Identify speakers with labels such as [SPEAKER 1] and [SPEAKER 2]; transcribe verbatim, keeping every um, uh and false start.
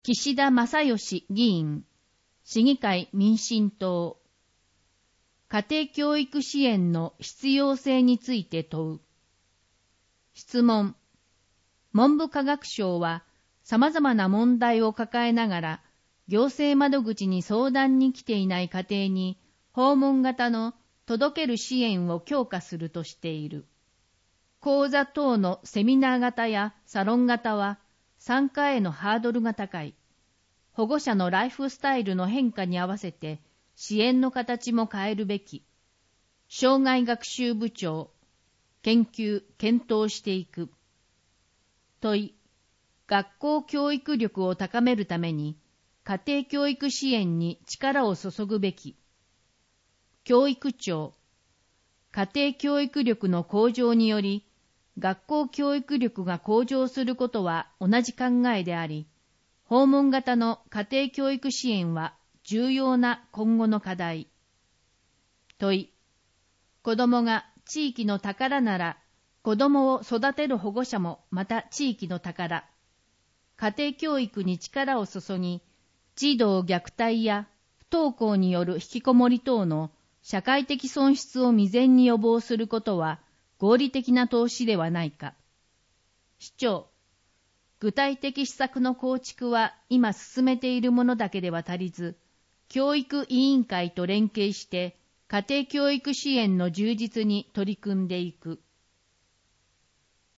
[SPEAKER 1] 岸田正義議員、市議会民進党。家庭教育支援の必要性について問う。質問。文部科学省は様々な問題を抱えながら、行政窓口に相談に来ていない家庭に訪問型の届ける支援を強化するとしている。講座等のセミナー型やサロン型は参加へのハードルが高い。保護者のライフスタイルの変化に合わせて支援の形も変えるべき。生涯学習部長、研究・検討していく。問い、学校教育力を高めるために家庭教育支援に力を注ぐべき。教育庁、家庭教育力の向上により学校教育力が向上することは同じ考えであり、訪問型の家庭教育支援は重要な今後の課題。問い、子どもが地域の宝なら、子どもを育てる保護者もまた地域の宝。家庭教育に力を注ぎ、児童虐待や不登校による引きこもり等の社会的損失を未然に予防することは合理的な投資ではないか。市長、具体的施策の構築は今進めているものだけでは足りず、教育委員会と連携して家庭教育支援の充実に取り組んでいく。